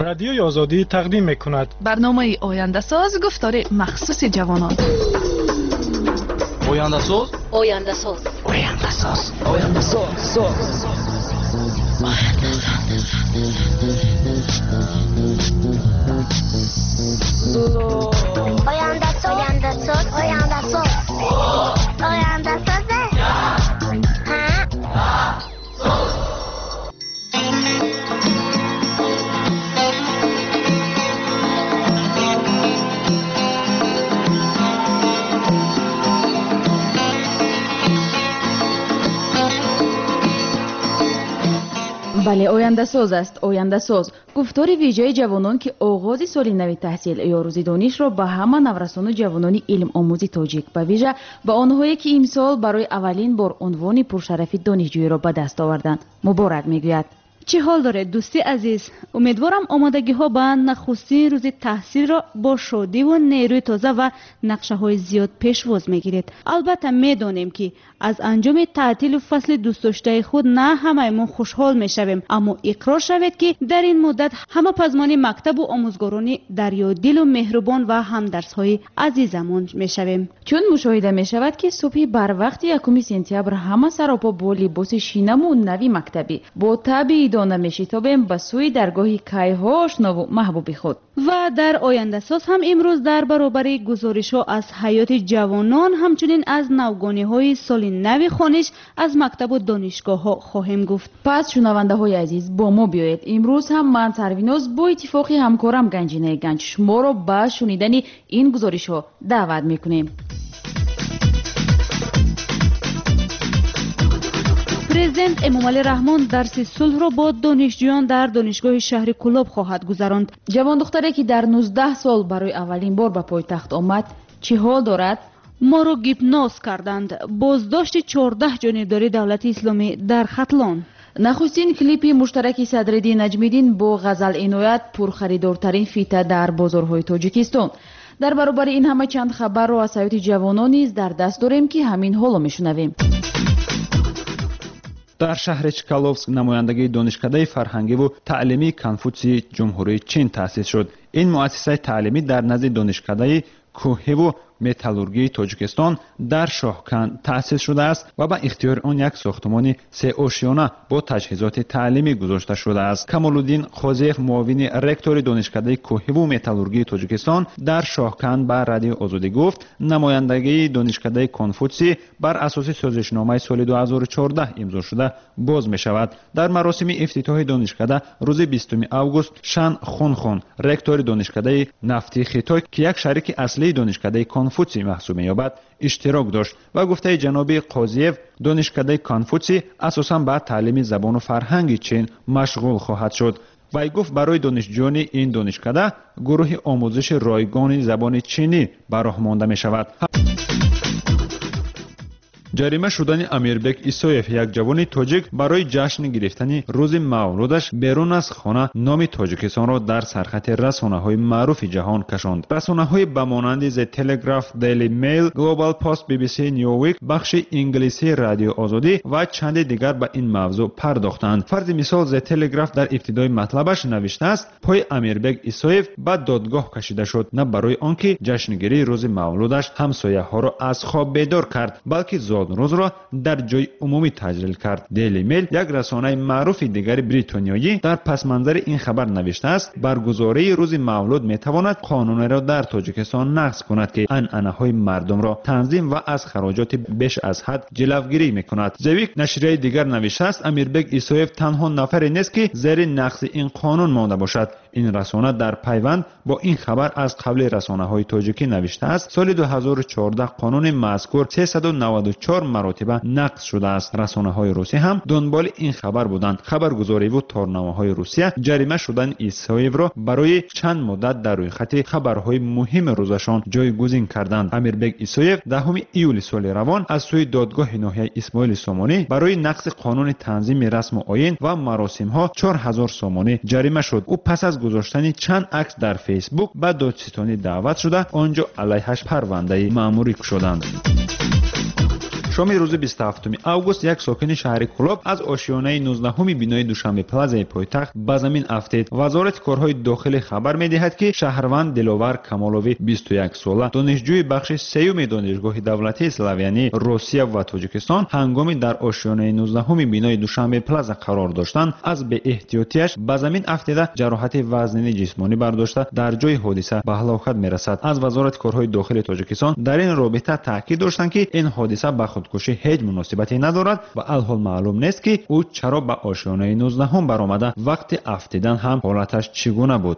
رادیوی آزادی تقدیم می‌کند برنامه آینده ساز گفتار مخصوص جوانان. آینده ساز آینده ساز آینده ساز آینده ساز آینده ساز آینده ساز آینده ساز آینده ساز بله، آینده ساز است. آینده ساز گفتار ویژه جوانان که آغاز سال نو تحصیل یا روز دانش را به همه نورسان جوانان علم آموزی تاجیک به ویژه به آنهایی که امسال برای اولین بار عنوان پرشرفی دانشجویی را به دست آوردند مبارک میگوید. چه حال دارد دوستی عزیز؟ امیدوارم آمادگی ها به نخستین روز تحصیل را با شادی و نیروی تازه و نقشه های زیاد پیشواز میگیرید. البته میدانیم که از انجام تعطیل فصل دوست داشته خود نه همه‌مون خوشحال میشویم، اما اقرار شود که در این مدت همه پزمان مکتب و آموزگاران دریادل و مهربان و همدرس های عزیزمون میشویم. چون مشاهده میشود که صبح بر وقت 1 سپتامبر همه سراپا با لباس شینم و نوی مکتبی با تبع دانه میشتابیم به سوی درگاه کیها آشنا و محبوب خود. و در آینده ساز هم امروز در برابر گزارش ها از حیات جوانان همچنین از نوگانی های سال نو خوانش از مکتب و دانشگاه ها خواهیم گفت. پس شنونده های عزیز با ما بیایید. امروز هم من سرویناز با اتفاقی همکارم گنجینه گنج شما را به شنیدن این گزارش ها دعوت میکنیم. پرزیدنت امامعلی رحمان درس صلح را با دانشجویان در دانشگاه شهر کلاب خواهد گذراند. جوان دختری که در 19 سال برای اولین بار به پایتخت آمد چه حال دارد؟ ما را گیپناز کردند. بازداشت 14 جانبداری دولت اسلامی در ختلان. نخستین کلیپ مشترک صدرالدین نجمیدین با غزل عنایت پرخریدارترین فیته در بازارهای تاجیکستان. در برابر این همه چند خبر را از حیات جوانان نیز در دست داریم که همین حالا میشنویم. در شهر چکالوفسک نمایندگی دانشکده فرهنگی و تعلیمی کنفوسی جمهوری چین تأسیس شد. این مؤسسه تعلیمی در نزد دانشکده کوهی و متالورگی تاجیکستان در شاهکند تأسیس شده است و به اختیار آن یک ساختمان 3 آشیانه با تجهیزات تعلیمی گذاشته شده است. کمالالدین قاضیف معاون رکتور دانشکده کوهی و متالورگی تاجیکستان در شاهکند به رادیو آزادی گفت نمایندگی دانشکده کنفوسی بر اساس سازشنامه سال 2014 امضا شده باز می شود. در مراسم افتتاح دانشکده روز 20 آگوست شان خونخون رکتور دانشکده نفتی خیتای که یک شریک اصلی دانشکده کنفوسی محسوب می‌یابد اشتراک داشت و گفته جناب قاضیف دانشکده کنفوسی اساساً به تعلیم زبان و فرهنگ چین مشغول خواهد شد. وی گفت برای دانشجویان این دانشکده گروه آموزش رایگان زبان چینی براه مانده می شود. جریمه شدن امیربک ایسویف یک جوان تاجیک برای جشن گرفتن روز مولودش بیرون از خانه نام تاجیکستان را در سرخط رسانه‌های معروف جهان کشاند. رسانه‌های به مانند ز تلگراف، دیلی میل، گلوبال پست، بی بی سی نیویک، بخش انگلیسی رادیو آزادی و چند دیگر به این موضوع پرداختند. فرض مثال ز تلگراف در ابتدای مطلبش نوشته است پای امیربک ایسویف به دادگاه کشیده شد نه برای آنکه جشنگیری روز مولودش همسایه‌ها را از خواب بیدار کرد بلکه روز را در جای عمومی تجلیل کرد. دیلی میل یک رسانه معروف دیگر بریتانیایی در پس منظر این خبر نوشته است برگزاری روز مولود میتواند قانون را در تاجیکستان نقض کند که عنعنه‌های مردم را تنظیم و از خراجات بیش از حد جلوگیری میکند. زویک نشریه دیگر نوشته است امیربک ایسویف تنها نفری نیست که زیر نقض این قانون مانده باشد. این رسانه در پیوند با این خبر از قبل رسانه‌های تاجیکی نوشته است سال 2014 قانون مذکور 394 مراتبه نقض شده است. رسانه‌های روسی هم دنبال این خبر بودند. خبرگزاری و تارنامه‌های روسیه جریمه شدن ایسویف را برای چند مدت در روی خط خبرهای مهم روزشان جایگزین کردند. امیربک ایسویف 10 ایول سال روان از سوی دادگاه ناحیه اسماعیل سامانی برای نقض قانون تنظیم رسم و آیین و مراسم‌ها 4000 سامانی جریمه شد. او پس از گذاشتن چند عکس در فیسبوک به دادستانی دعوت شده آنجا علیهش پرونده مأموری شدند. شام روز 27 август یک ساکن شهر کلوب از آشیانه 19 بینای دوشنبه پلازای پایتخت به زمین افتید. وزارت کارهای داخلی خبر می‌دهد که شهروند دلاور کمالوی 21 ساله دانشجوی بخش سیوم دانشگاه دولتی اسلاویانی روسیه و تاجیکستان هنگامی در آشیانه 19 بینای دوشنبه پلازا قرار داشتند از به احتیاطیش به زمین افتیده جراحت وزنی جسمانی برداشته در جای حادثه به هلاکت می‌رسد. از وزارت کارهای داخلی تاجیکستان در این رابطه تاکید داشتند که این حادثه به خودکشی هیچ مناسبتی ندارد و الحال معلوم نیست که او چرا به آشیانه 19 برآمده. وقتی افتیدن هم حالتش چگونه بود؟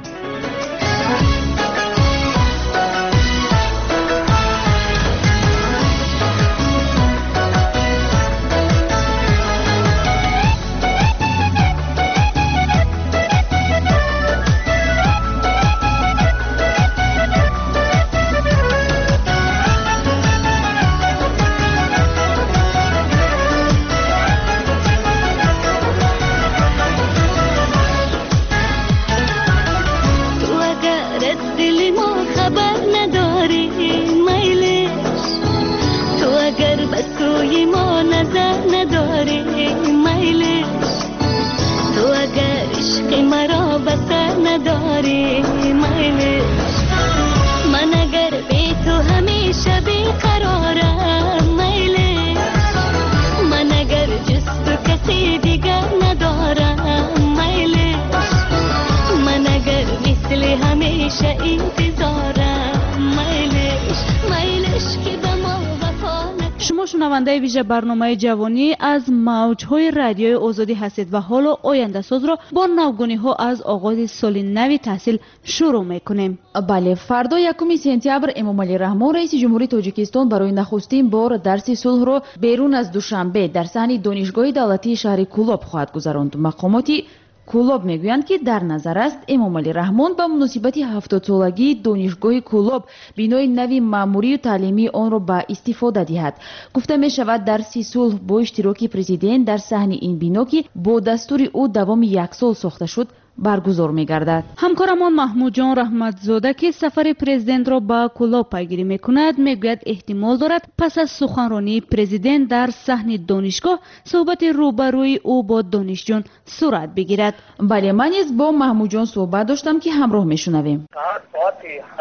شما شنونده ویژه برنامه جوانی از موج‌های رادیوی آزادی هستید و حالا آینده ساز را با نوگونی‌ها از آغاز سال نو تحصیل شروع می‌کنیم. بله، فردا 1 سپتامبر امامعلی رحمان رئیس جمهوری تاجیکستان برای نخستین بار درس صلح را بیرون از دوشنبه در صحن دانشگاه دولتی شهر کولوب خواهد گذراند. مقاماتی کولوب میگویند که در نظر است امامعلی رحمان به مناسبت 70 سالگی دانشگاه کولوب بینای نوی مأموری و تعلیمی آن را به استفاده دهد. گفته می شود درس صلح با اشتراک پرزیدنت در صحن این بنا که با دستور او دوام 1 سال ساخته شد برگزار می‌گردد. همکارمان محمود جان رحمتزاده که سفر پرزیدنت را به کولوب پیگیری می‌کند میگوید احتمال دارد پس از سخنرانی پرزیدنت در صحن دانشگاه صحبت روبروی او با دانشجویان صورت بگیرد. بله، من نیز با محمود جان صحبت داشتم که همراه می‌شنویم. ساعت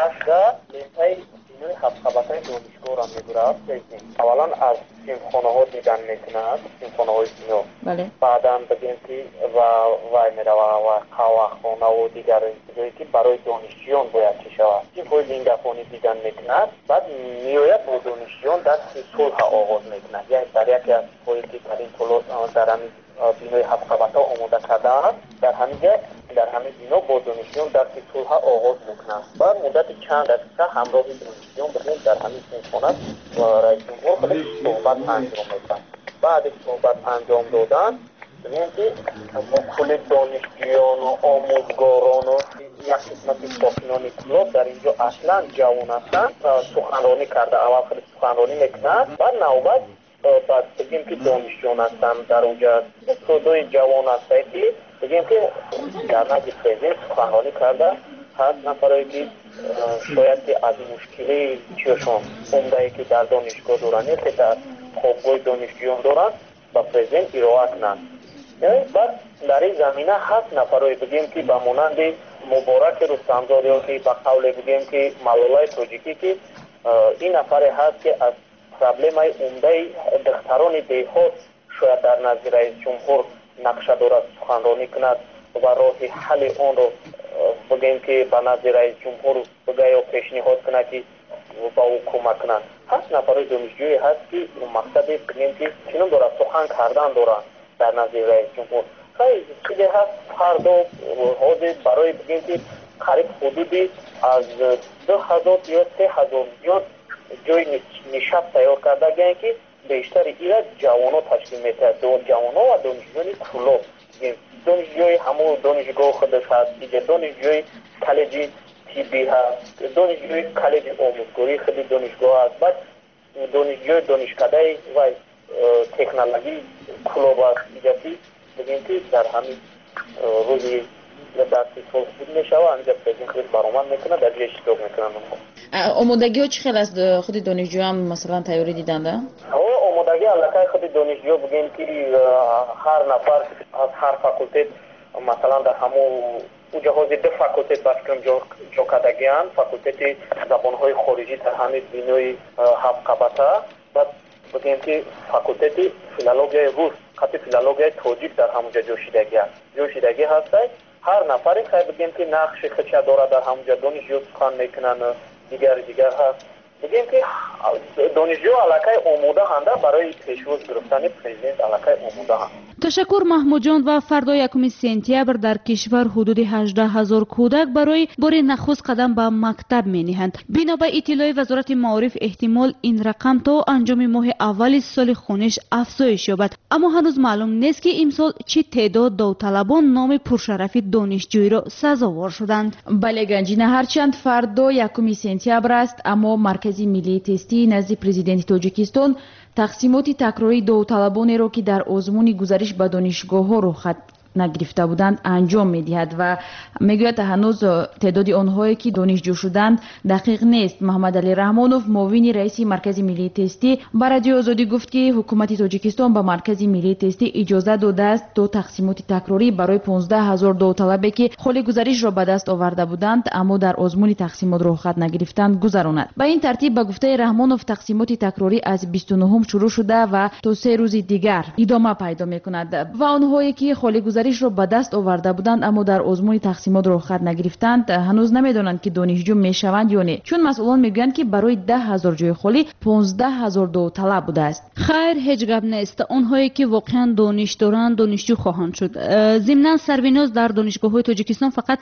8 لنتای بینوی خبرهای دانشگاه را می‌گیرد. اولا از سیمخانه‌ها دیدن می‌کند، سیمخانه‌های بینو. بله. بعداً بگیم که وای می‌رود و قهوه‌خانه و دیگر چیزایی که برای دانشجویان باید چه شود. این زندگانی دیدن می‌کند. بعد می‌آید با دانشجویان دست صلح آغاز می‌کند. یعنی در یکی از جاهایی که در این طلوع در همین بینوی خبرها آماده کرده است، در همین جا در همین بنا با دانشجویان درس صلح آغاز می‌کنند. بعد مدت چند دقیقه همراه دانشجویان بگیم در همین سیمخانه رئیس جمهور خودش صحبت انجام می‌دهد. بعد از صحبت انجام دادن ببینید که کل دانشجویان و آموزگاران و یک قسمت ساکنان کلوب در اینجا اصلا جوان هستند سخنرانی کرده. اول خود سخنرانی میکنند، بعد نوبت بعد بگیم که دانشجویان هستند در اونجا صدای جوان هستند که بگیم که در نزد پرزیدنت سخنرانی کرده. 7 نفرایی که شاید که از مشکلی چیشون عمده‌ای که در دانشگاه دارند که در خوابگاه دانشجویان دارند با پرزیدنت ارائه کنند. بعد در این زمینه 7 نفرایی بگیم که به مانند مبارک رستمزاده یا که به قول بگیم که ملالای تاجیکی که این نفر هست که از پرابلم های عمده دختران دیهات شاید در نزد رئیس جمهور نقشه دارد سخنرانی کند و راه حل آن رو بگیم که به نزد رئیس جمهور بگه یا پیشنهاد کند که با او کمک کنند. 7 نفر دانشجویی هست که مقصد بگیم که چنین دارد سخن کردن دارند در نزد رئیس جمهور. خیلی هست فردا حاضر برای بگیم که قریب حدودی از 2000 یا 3000 زیاد جای نشست تیار کرده گیرند که بیشتر ایرا جوانو تشکیل میده. جوانو و دانشجویان کلوب، دانشجوی همون دانشگاه خودش هست، دیگه دانشجوی کالج طبی هست، دانشجوی کالج آموزگاری خود دانشگاه هست، بعد دانشجوی دانشکده و تکنولوژی کلوب هست. دیگه بگیم که در همین روزی درسی صلح میشه و انجام بدین خود برآمد میکنه در جای اشتراک میکنن. آمادگی ها چه خیلی است؟ خود دانشجو هم مثلا تیاری دیدنده؟ اگه علاقه خود دانشجو بگیم که هر نفر از هر فاکولته مثلا در همون او جهاز دو فاکولته باشکم جو کردگیان فاکولته زبانهای خارجی در همین بینوی هفت قبطه بعد بگیم که فاکولته فیلولوژی روس خط فیلولوژی تاجیک در همونجا جوشیدگی هست. هر نفری خیلی بگیم که نقش خودش داره در همونجا دانشجو سخن میکنن دیگر هست. بگیم که دانشجو علاقه آموده هنده برای پیشروز گرفتن پرزیدنت علاقه آموده هند. تشکر محمود جان. و فردا 1 سپتامبر در کشور حدود 18,000 کودک برای بار نخست قدم به مکتب می نهند. بنا به اطلاع وزارت معارف احتمال این رقم تا انجام ماه اول سال خونش افزایش یابد، اما هنوز معلوم نیست که امسال چه تعداد داوطلبان نام پرشرف دانشجویی را سزاوار شدند. بله گنجینه، هرچند فردا 1 سپتامبر است اما مرکزی ملی تستی نزد پرزیدنت تاجیکستان تقسیمات تکراری داوطلبانی را که در آزمون گذارش به دانشگاه‌ها رخصت نگرفته بودند انجام می‌دهد و میگوید هنوز تعداد آنهایی که دانشجو شدند دقیق نیست. محمد علی رحمانوف معاون رئیس مرکز ملی تستی به رادیو آزادی گفت که حکومت تاجیکستان به مرکز ملی تستی اجازه داده است تا تقسیمات تکراری برای 15,000 داوطلبی که حال گزارش را به دست آورده بودند اما در آزمون تقسیمات رخصت نگرفتند گذراند. به این ترتیب به گفته رحمانوف تقسیمات تکراری از 29 شروع شده و تا 3 روز دیگر ادامه پیدا می‌کند و آنهایی که حال گزارش را به دست آورده بودند اما در آزمون تقسیمات رخصت نگرفتند هنوز نمیدانند که دانشجو میشوند یا نه، چون مسئولان میگویند که برای 10,000 جای خالی 15,000 داوطلب بوده است. خیر، هیچ گپ نیست. آنهایی که واقعا دانش دارند دانشجو خواهند شد. ضمن سربیناز در دانشگاه‌های تاجیکستان فقط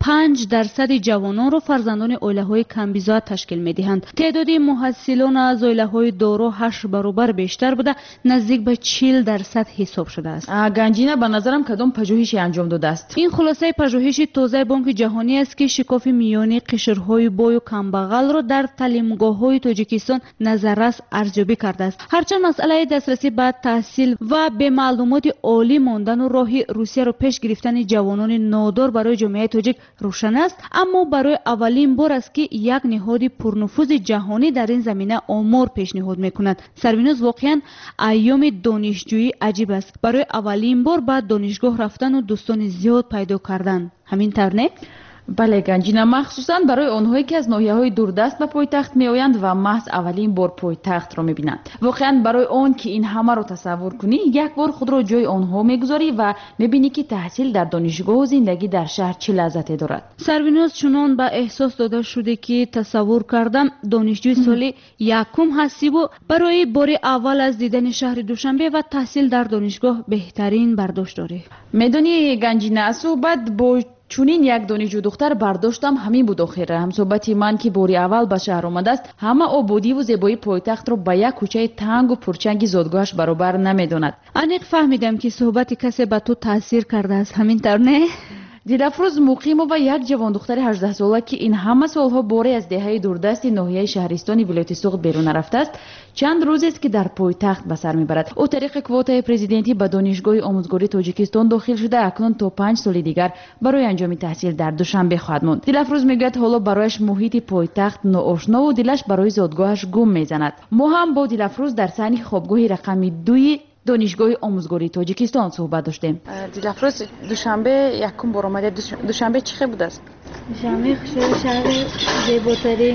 5% جوانان را فرزندان عائله‌های کمبیزا تشکیل می‌دهند. تعداد محصلان از عائله‌های دارا 8 برابر بیشتر بوده، نزدیک به 40% حساب شده است. گنجینه به نظرم کدام پژوهشی انجام داده است؟ این خلاصه پژوهش تازه بانک جهانی است که شکاف میانی قشرهای بای و کمبغل را در تعلیمگاه‌های تاجیکستان نظررس ارزیابی کرده است. هرچند مسئله دسترسی به تحصیل و به معلومات عالی ماندن و راه روسیه را پیش گرفتن جوانان نادار برای جامعه تاجیک روشن است، اما برای اولین بار است که یک نهاد پرنفوذ جهانی در این زمینه آمار پیشنهاد می‌کند. سربیناز واقعا ایام دانشجویی عجیب است. برای اولین بار بعد دانشگاه رفتن و دوستان زیاد پیدا کردن. همین طور نه؟ بله گنجینه، مخصوصا برای آنهایی که از ناحیه‌های دوردست به پایتخت میآیند و محض اولین بار پایتخت را می‌بینند. واقعا برای آن که این همه را تصور کنی یک بار خود را جای آنها می‌گذاری و می‌بینی که تحصیل در دانشگاه و زندگی در شهر چه لذتی دارد. سربیناز چنان به احساس داده شده که تصور کردم دانشجوی سال یکم هستی و برای بار اول از دیدن شهر دوشنبه و تحصیل در دانشگاه بهترین برداشت داری. میدونی گنجینه، صحبت با چونین یک دانشجو دختر برداشتم همین بود. آخر هم صحبت من که باری اول به شهر آمده است همه آبادی و زیبایی پایتخت رو به یک کوچه تنگ و پرچنگ زادگاهش برابر نمیداند. انیق فهمیدم که صحبت کسی به تو تاثیر کرده است. همین طور نه؟ دلافروز مقیم و یک جوان دختر 18 ساله که این همه سالها باری از دهه دوردست ناحیه شهرستانی ولایت سوغد بیرون رفته است چند روز است که در پایتخت به سر میبرد. او طریق کوتای پرزیدنتی به دانشگاه آموزگاری تاجیکستان داخل شده اکنون تا 5 سال دیگر برای انجام تحصیل در دوشنبه خواهد ماند. دلافروز میگوید حالا برایش محیط پایتخت ناآشنا و دلش برای زادگاهش گم میزند. ما هم با دلافروز در صحن خوابگاه رقم 2 دانشگاه آموزگاری تاجیکستان صحبت داشتیم. دلافروز دوشنبه یکم بار اومده. دوشنبه چه بود است؟ دوشنبه خشوع شهر زیباترین.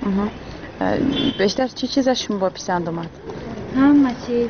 بیشتر چی چیزش با پسند اومد؟ همه چیز،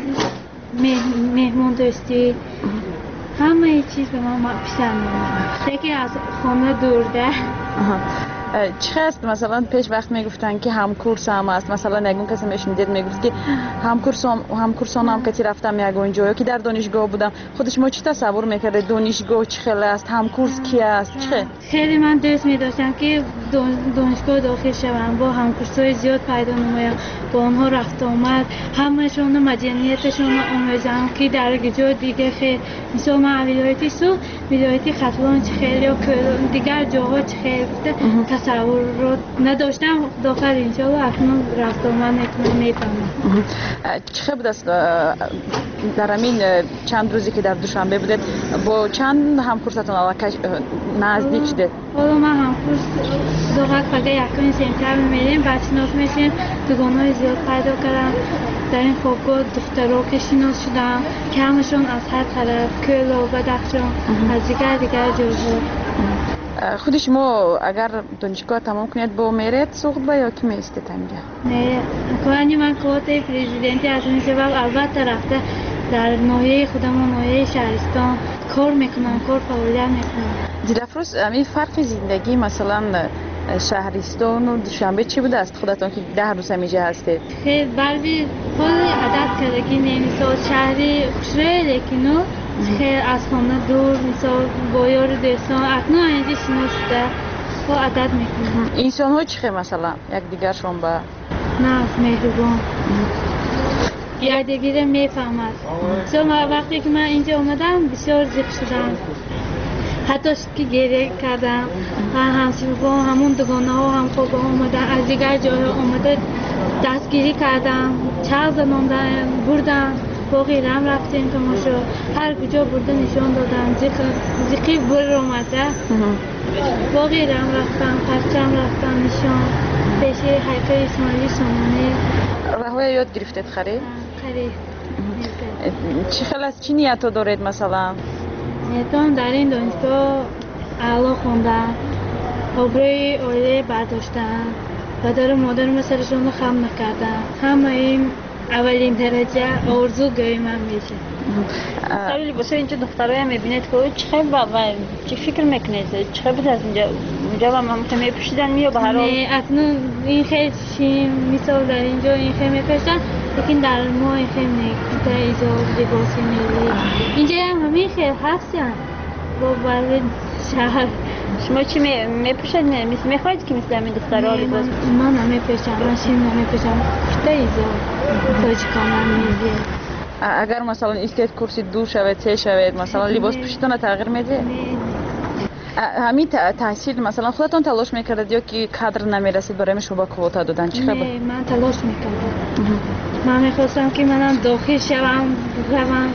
مهمون دوستی، همه چیز به ما پسند اومد. یکی از خانه دورده. چه هست مثلا پیش وقت میگفتن که همکورس هم است، مثلا نگون کسی میشنیدید میگفت که همکورسان هم که رفتم یگون جایی که در دانشگاه بودم خودش ما چی تصور میکرده دانشگاه چه خیلی است، همکورس کی است؟ چه خیلی من دوست می‌داشتم که دانشگاه داخل شوم، با همکورسای زیاد پیدا نمایم، با اونها رفت آمد، همه‌شون مدنیتشون آموزم که در جای دیگه خیلی مثلا من ولایت خطلان چه خیلی یا دیگر جاها چه خیلی تصور رو نداشتم داخل اینجا و اکنون رفت آمد میفهمم. چه بود است در همین چند روزی که در دوشنبه بودید با چند همکورستون علاقه نزدیک شدید؟ حالا من همکورس فقط 1 سپتامبر میریم بعد شناخت میشیم، دوگانه‌های زیاد پیدا کردم در این خوابگاه دخترها که شناس شدن که همشون از هر طرف کل و بدخشان از دیگر جاها. خود شما اگر دانشگاه تمام کنید با میرید سوخت با یا کی میستید اینجا؟ نه کنی من کوته پرزیدنتی از این سبب البته رفته در ناحیه خودمون ناحیه شهرستان کار میکنم، کار فعالیت میکنم. دلفروز همین فرق زندگی مثلا شهرستان و دوشنبه چی بوده است خودتون که 10 روز اینجا هستید؟ خیلی بلبی خود عادت کرده که نمیساد شهری خوشره لیکن خیلی از خانه دور مثال با یار دوستان اکنون اینجا شناس شده و عادت میکنم. انسان ها چی مثلا یک دیگرشون با نه مهربان یک دیگه میفهمد. چون وقتی که من اینجا اومدم بسیار ضعیف شدم، حتی که گریه کردم و همسایه‌ها همون دوگانه ها هم خواب اومدن از دیگر جای اومده دستگیری کردم، چند زنان بردم باقی رم رفتیم تماشا هر کجا برده نشان دادم زیقی بر اومده باقی رم رفتم پرچم رفتم نشان پیش حیقه اسماعیلی سامانی. رهوه یاد گرفتید خرید؟ خرید. چی خلاص چی نیت دارید مثلا؟ نیتم در این دانشگاه اعلا خوندن، آبروی عائله برداشتن و در مادر مثلشون رو خم نکردن. همه این اولین درجه آرزوگاهی من میشه. سوال لباسای اینجا دخترایی هم میبینید که چی فکر میکنید؟ چه بود از اینجا و من خیلی میپوشیدن یا به هر حال؟ نه اکنون این خیلی چی مثال در اینجا این خیلی میپوشیدن لیکن در ما این خیلی نکوته ایجاد لباسی میلی. اینجا هم همین خیلی هستی هم با برای شهر. شما چی میپوشید؟ میخواید که مثل همین دخترها لباس؟ من نمیپوشم، من شیم نمیپوشم. کته ایجاد تاجیکان هم میگه. اگر مثلا استید کرسی دور شوید سه شوید مثلا لباس پوشیدن تغییر میده؟ همین تحصیل مثلا خودتون تلاش میکردید یا که کادر نمیرسید برای شما کوتا دادن چی خبر؟ نه من تلاش میکردم. من میخواستم که منم داخل شوم روم.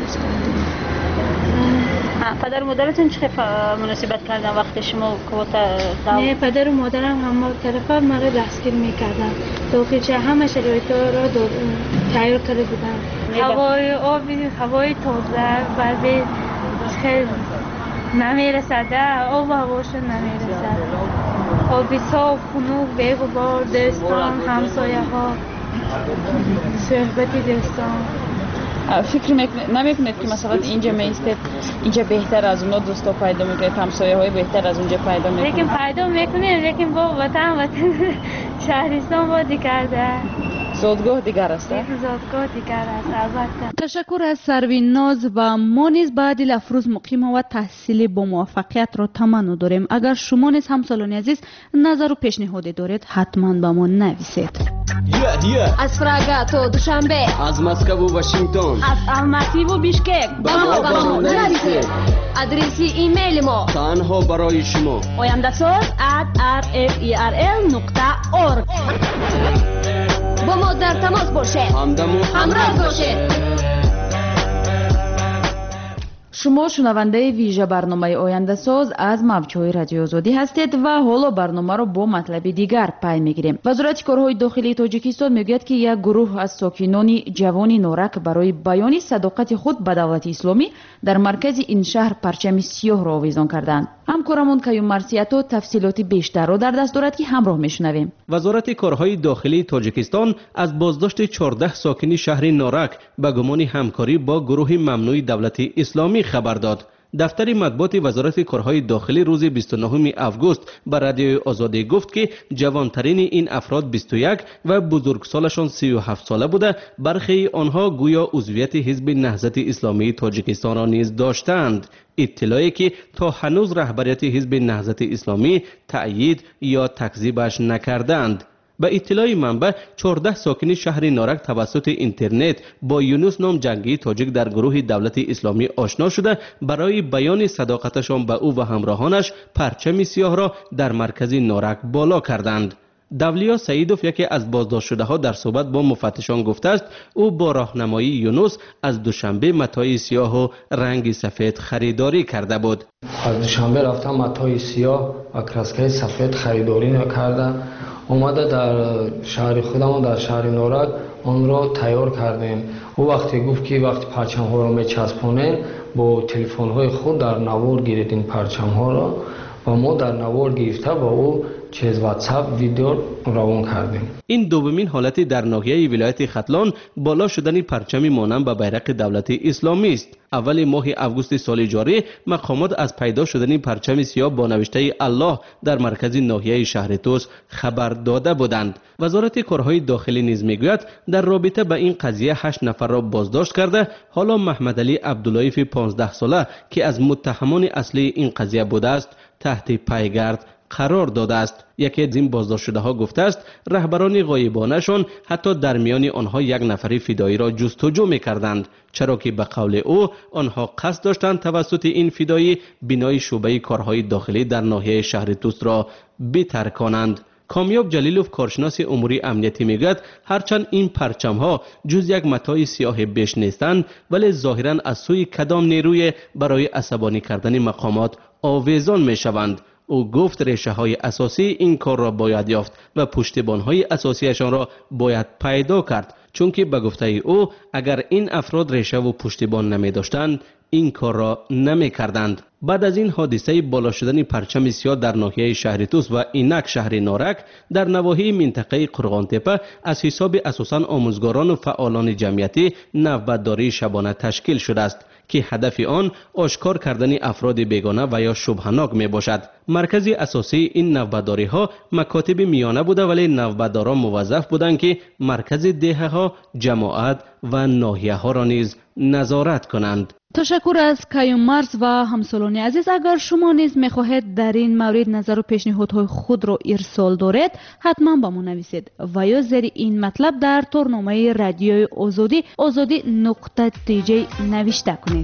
پدر و مادرتون چه مناسبت کردن وقتی شما کوتا نه پدر و مادرم هم طرف مرا دستگیر میکردن داخل شه همه شرایط را تیار کرده بودن. هوای آبی هوای تازه برای خیلی نمیرسده، آب و هواشون نمیرسد. آبی صاف خنک به غبار دوستان همسایه ها صحبت دوستان. فکر نمیکنید که مثلا اینجا میستید اینجا بهتر از اونها دوستا پیدا میکنید همسایه های بهتر از اونجا پیدا میکنید؟ لیکن پیدا میکنید لیکن با وطن شهرستان با دیگر ده زادگاه دیگر است؟ زادگاه دیگر است البته. تشکر از سروین ناز و ما نیز بعد دلفروز مقیم و تحصیلی با موفقیت را تمنا داریم. اگر شما نیز همسالان عزیز نظر و پیشنهادی دارید حتما با ما نویسید. از پراگ تا دوشنبه، از مسکو و واشنگتن، از الماتی و بیشکک با ما نویسید. آدرس ایمیل ما تنها برای شما oyandasol@rferl.org. با ما در تماس باشید، همراه باشید. شما شنونده ویژه برنامه آینده ساز از موجهای رادیو آزادی هستید و حالا برنامه را با مطلب دیگر پی میگیریم. وزارت کارهای داخلی تاجیکستان میگوید که یک گروه از ساکنان جوان نورک برای بیان صداقت خود به دولت اسلامی در مرکز این شهر پرچم سیاه را آویزان کردند. همکارمون کیوم مرسیاتو تفصیلات بیشتر را در دست دارد که همراه میشنویم. وزارت کارهای داخلی تاجیکستان از بازداشت 14 ساکن شهر نورک به گمان همکاری با گروه ممنوع دولت اسلامی خبر داد. دفتر مطبوعات وزارت کارهای داخلی روز 29 اوگوست به رادیو آزادی گفت که جوانترین این افراد 21 و بزرگسالشان 37 ساله بوده. برخی آنها گویا عضویت حزب نهضت اسلامی تاجیکستان را نیز داشتند. اطلاعی که تا هنوز رهبریت حزب نهضت اسلامی تأیید یا تکذیبش نکردند. به اطلاع منبع 14 ساکن شهر نورک توسط اینترنت با یونس نام جنگی تاجیک در گروه دولت اسلامی آشنا شده برای بیان صداقتشان به او و همراهانش پرچم سیاه را در مرکز نورک بالا کردند. دولیا سعیدوف یکی از بازداشت شده ها در صحبت با مفتشان گفته است او با راهنمایی یونس از دوشنبه متاع سیاه و رنگ سفید خریداری کرده بود. از دوشنبه رفتم متاع سیاه و کراسکه سفید خریداری کرده. اومده در شهر خودمون در شهر نورک آن را تیار کردیم. او وقتی گفت که وقتی پرچم ها را میچسبانیم با تلفن های خود در نوار گیرید این پرچم ها را و ما در نوار گرفته با او چیز واتساپ ویدیو روان کردیم. این دومین حالت در ناحیه ولایت ختلان بالا شدن پرچم مانند به بیرق دولت اسلامی است. اول ماه آگوست سال جاری مقامات از پیدا شدن پرچم سیاه با نوشته الله در مرکز ناحیه شهر توس خبر داده بودند. وزارت کارهای داخلی نیز میگوید در رابطه با این قضیه 8 نفر را بازداشت کرده. حالا محمد علی عبداللهیف 15 ساله که از متهمان اصلی این قضیه بوده است تحت پیگرد قرار داده است. یکی از این بازداشت شده ها گفته است رهبران غایبانه شان حتی در میان آنها یک نفر فدایی را جستجو می‌کردند، چرا که به قول او آنها قصد داشتند توسط این فدایی بنای شعبه کارهای داخلی در ناحیه شهر توس را بترکانند. کامیاب جلیلوف کارشناس امور امنیتی میگوید هرچند این پرچم ها جز یک متاع سیاه بیش نیستند ولی ظاهرا از سوی کدام نیروی برای عصبانی کردن مقامات آویزان میشوند. او گفت ریشه های اساسی این کار را باید یافت و پشتیبان های اساسیشان را باید پیدا کرد، چون که به گفته او اگر این افراد ریشه و پشتیبان نمی داشتند این کار را نمی کردند. بعد از این حادثه بالا شدن پرچم سیاه در ناحیه شهر توس و اینک شهر نارک در نواحی منطقه قرغانتپه از حساب اساساً آموزگاران و فعالان جمعیتی نوبتداری شبانه تشکیل شده است که هدف آن آشکار کردن افراد بیگانه و یا شبهناک می باشد. مرکز اساسی این نوبتداری ها مکاتب میانه بوده ولی نوبتداران موظف بودند که مرکز دهه ها، جماعت و ناحیه ها را نیز نظارت کنند. تشکر از کیوم مرز و همسالان عزیز. اگر شما نیز میخواهید در این مورد نظر و پیشنهادهای خود را ارسال دارید حتما با ما نویسید و یا زیر این مطلب در تورنامه رادیوی آزادی نوشته کنید.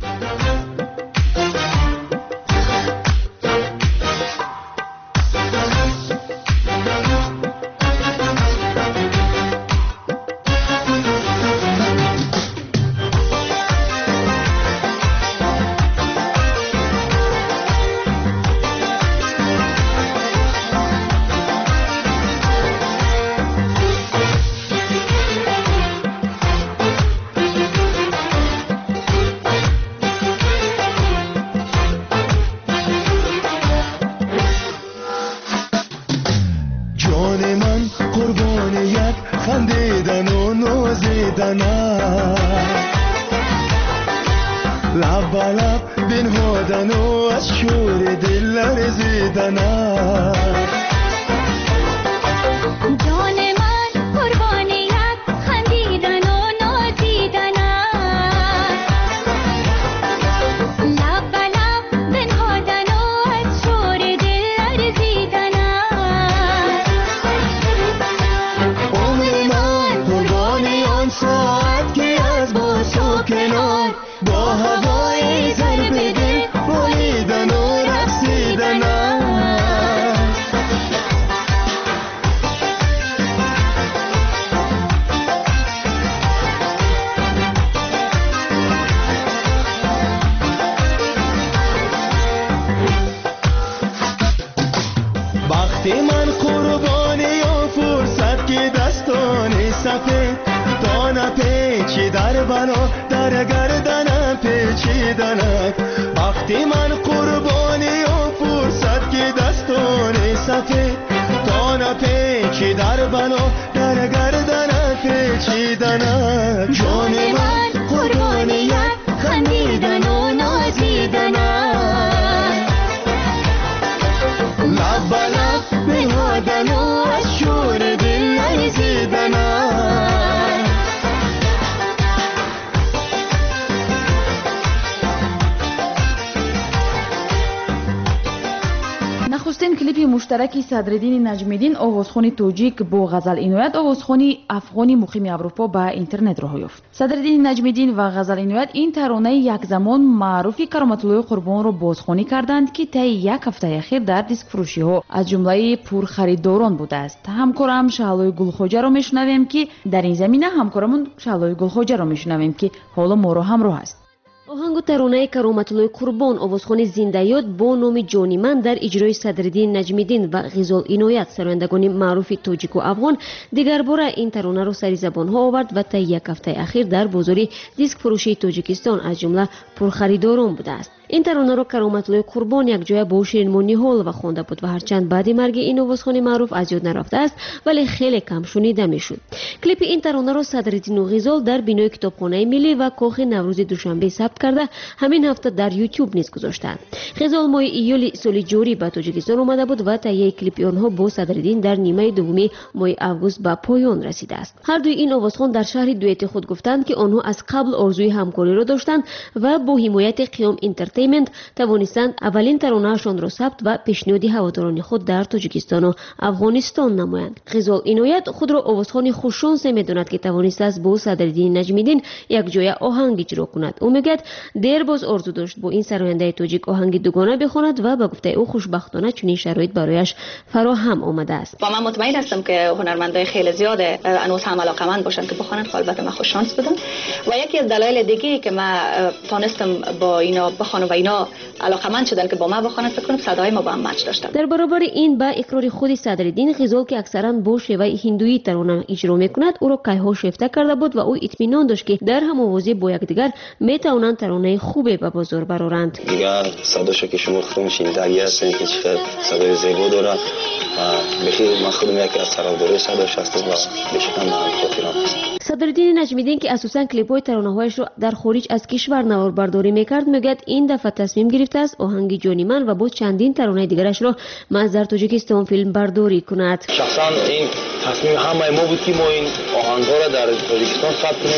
نخستین کلیپ مشترک صدرالدین نجمیدین آوازخوان توجیک با غزل اینایت آوازخوان افغانی مقیم اروپا به اینترنت راه یافت. صدرالدین نجمیدین و غزل اینایت این ترانه یک زمان معروف کرامت الله قربان را بازخوانی کردند که طی یک هفته اخیر در دیسک فروشی ها از جمله پرخریداران بوده است. همکارم شهلای گلخوجه را میشنویم که در این زمینه همکارمون شهلای گلخوجه را میشنویم که حالا ما را همراه است. оҳангу таронаи Кароматуллои Қурбон овозхони зиндаёд бо номи ҷониман дар иҷрои Садриддин Наҷмиддин ва Ғизол Иноят сарояндагони маъруфи тоҷику афғон дигарбора ин таронаро сари забонҳо овард ва таи як ҳафтаи ахир дар бозори дискфурӯшии Тоҷикистон аз ҷумла пурхаридорон будааст. ин таронаро Кароматуллои Қурбон якҷоя бо Ширинмо Ниҳолова хонда буд ва ҳарчанд баъди марги ин овозхони маъруф аз ёд нарафтааст, вале хеле кам шунида мешуд. Клипи ин таронаро Садриддину Ғизол дар бинои Китобхонаи миллӣ ва Кохи Наврӯзи душанбе сабт карда ҳамин ҳафта дар YouTube низ гузоштаанд. Ғизол моҳи июли соли ҷорӣ ба Тоҷикистон омада буд ва таҳияи клипи онҳо бо Садриддин дар нимаи дуввуми моҳи август ба поён расидааст. ҳардуи ин овозхон дар шаҳри дуэти худ гуфтанд ки онҳо аз қабл орзуи ҳамкориро доштанд ва бо ҳимояти Қиём Entertainment тавонистанд аввалин таронаашонро сабт ва пешниҳоди ҳаводорони худ дар Тоҷикистону Афғонистон намоянд. Ғизол Иноят худро овозхони хушшонсе медонад ки тавонистааст бо Садриддин Наҷмиддин якҷоя оҳанг иҷро кунад. ӯ мегӯяд дербоз орзу дошт бо ин сарояндаи тоҷик оҳанги дугона бихонад ва ба гуфтаи ӯ хушбахтона чунин шароит барояш фароҳам омадааст. و من مطمئن هستم که هنرمندای خیلی زیاد هنوز هم علاقه‌مند باشن که بخوانند. البته من خوش شانس بودم و یکی از دلایل دیگه که من تونستم با اینا بخوانم و اینا علاقه‌مند شدن که با من بخوانند فکر کنم صدای ما با هم مچ داشتن. در برابر این با اقرار خود صدرالدین غزال که اکثرا با شیوه هندویی ترانه اجرا میکند او را کایها شیفته کرده بود و او اطمینان داشت که در هم‌آوازی با یکدیگر میتوانند ترانه خوبی به بازار برآورند. دیگه صداشو که شما خودتون شنیداری هستین که چقدر صدای زیبا داره و بخیر من خودم یکی از طرفدارای صداش هستم و بشکم من خاطرم. صدرالدین نجمیدین که اساساً کلیپ‌های ترانه‌هایش را در خارج از کشور نواربرداری میکرد میگوید این دفعه تصمیم گرفته است آهنگ جانی من و با چندین ترانه دیگرش را از در تاجیکستان فیلم برداری کند. شخصا این تصمیم همه ما بود که ما این آهنگ‌ها را در تاجیکستان ثبت کنیم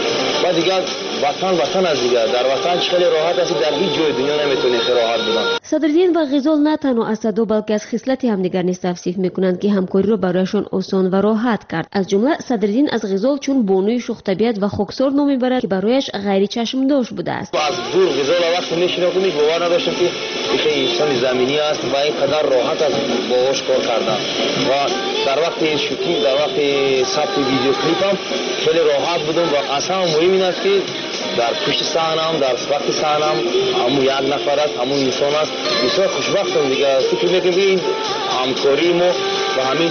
و دیگر وطن از دیگر در وطن خیلی راحت است، در هیچ جای دنیا نمیتونه خیلی راحت بودن. صدرالدین و غزال نه تنها از صدا بلکه از خصلت همدیگر نیز توصیف میکنند که همکاری را برایشان آسان و راحت کرد. از جمله صدرالدین از غزال چون بانوی شوخ طبیعت و خاکسار نام میبرد که برایش غیر چشم داشت بوده است. از دور غزال وقتی میشناختم باور نداشتم که این انسان زمینی است و اینقدر راحت است باهاش کار کردن و در وقت شوتینگ در وقت ثبت ویدیو کلیپم خیلی راحت بودم و اصلا مهم این است که در پشت صحنه‌ام در وقت صحنه‌ام همون یک نفر است، همون انسان است. بسیار خوشبختم دیگه. فکر می‌کنم این همکاری ما و همین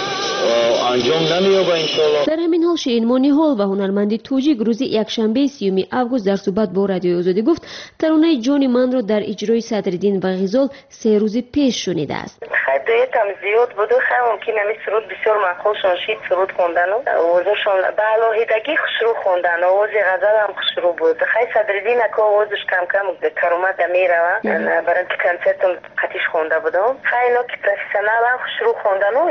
انجام نمی‌یابد ان شاءالله. در همین حال شیرین‌مو نیهال و هنرمند توجیک روز یکشنبه 30 آگوست در صحبت با رادیوی آزادی گفت ترانه جانی من را در اجرای صدرالدین و غزال 3 روز پیش شنیده است. خیلی‌ام زیاد بود و ممکنه می سرود بسیار معقولشون شید سرود خوندن و آوازشون به علاهیدگی خوشرو خوندن و آواز غزل هم خوشرو بود. خیلی صدرالدین که آوازش کم کم کارآمد میره برای اینکه کنسرتم قطعش خونده بودم. خیلی که پروفسیونال هم خوشرو خوندن و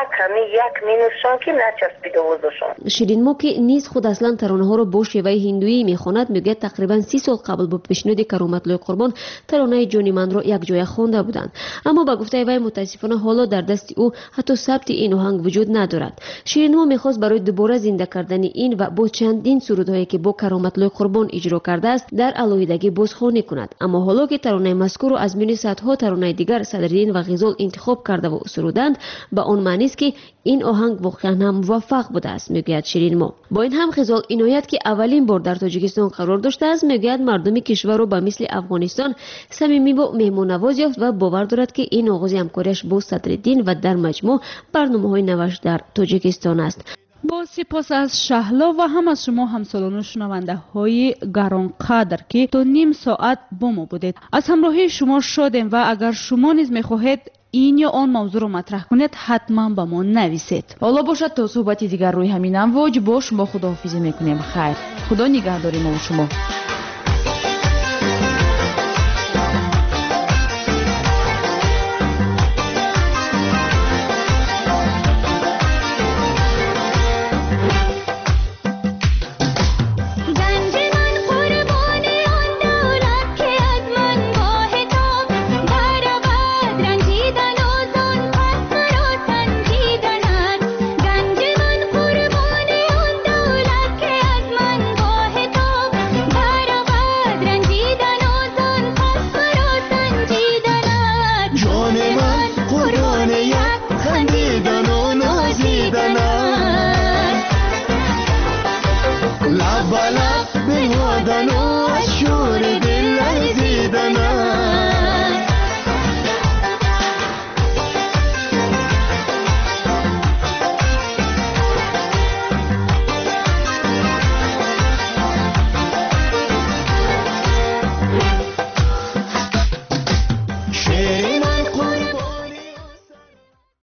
یک مینوشون که نچسبید آوازشون. شیرین‌مو که نیز خود اصلا ترانه‌ها را با شیوه هندویی میخواند میگه تقریبا 30 سال قبل با پیشنهاد کرامت‌الله قربان ترانه جانی من را یک جای خوانده بودند، اما با گفته وی متاسفانه حالا در دست او حتی ثبت این آهنگ وجود ندارد. شیرین‌مو میخواست برای دوباره زنده کردن این و با چندین سرودهایی که با کرامت‌الله قربان اجرا کرده است در علایدگی بازخوانی کند، اما حالا که ترانه مذکور از میان صدها ترانه دیگر صدرالدین و غزال انتخاب کرده و سرودند به آن معنی است که این آهنگ واقعا هم موفق بوده است میگوید شیرین‌مو. با این هم غزال اینایت که اولین بار در تاجیکستان قرار داشته است میگوید مردم کشور را به مثل افغانستان صمیمی و مهمان‌نواز یافت و باور دارد که این آغاز همکاریش با صدرالدین و در مجموع برنامه‌های نوش در تاجیکستان است. با سپاس از شهلا و هم از شما همسالان و شنونده های گرانقدر که تا نیم ساعت با ما بودید. از همراهی شما شادیم و اگر شما نیز میخواهید این یا آن موضوع رو مطرح کنید حتما با ما نویسید. حالا باشد تا صحبتی دیگر روی همین امواج با شما خداحافظی میکنیم. خیر، خدا نگهداری ما و شما.